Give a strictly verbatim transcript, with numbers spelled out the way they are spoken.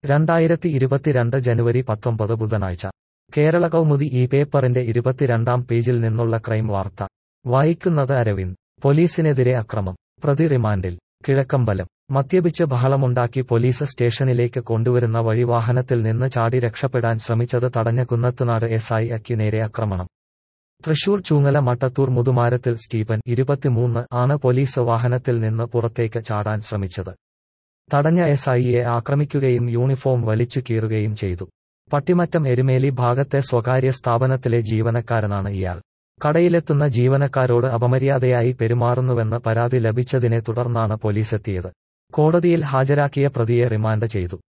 രണ്ടായിരത്തി ഇരുപത്തിരണ്ട് ജനുവരി പത്തൊമ്പത് ബുധനാഴ്ച കേരള കൗമുദി ഈ പേപ്പറിന്റെ ഇരുപത്തിരണ്ടാം പേജിൽ നിന്നുള്ള ക്രൈം വാർത്ത വായിക്കുന്നത് അരവിന്ദ്. പോലീസിനെതിരെ അക്രമം, പ്രതി റിമാൻഡിൽ. കിഴക്കമ്പലം. മദ്യപിച്ച് ബഹളമുണ്ടാക്കി പോലീസ് സ്റ്റേഷനിലേക്ക് കൊണ്ടുവരുന്ന വഴി വാഹനത്തിൽ നിന്ന് ചാടി രക്ഷപ്പെടാൻ ശ്രമിച്ചത് തടഞ്ഞ കുന്നത്തുനാട് എസ് ഐ അക്ക് നേരെ ആക്രമണം. തൃശൂർ ചൂങ്ങല മട്ടത്തൂർ മുതുമാരത്തിൽ സ്റ്റീഫൻ, ഇരുപത്തിമൂന്ന്, ആണ് പോലീസ് വാഹനത്തിൽ നിന്ന് പുറത്തേക്ക് ചാടാൻ ശ്രമിച്ചത്. തടഞ്ഞ എസ് ഐയെ ആക്രമിക്കുകയും യൂണിഫോം വലിച്ചു കീറുകയും ചെയ്തു. പട്ടിമറ്റം എരുമേലി ഭാഗത്തെ സ്വകാര്യ സ്ഥാപനത്തിലെ ജീവനക്കാരനാണ് ഇയാൾ. കടയിലെത്തുന്ന ജീവനക്കാരോട് അപമര്യാദയായി പെരുമാറുന്നുവെന്ന് പരാതി ലഭിച്ചതിനെ തുടർന്നാണ് പോലീസെത്തിയത്. കോടതിയിൽ ഹാജരാക്കിയ പ്രതിയെ റിമാൻഡ് ചെയ്തു.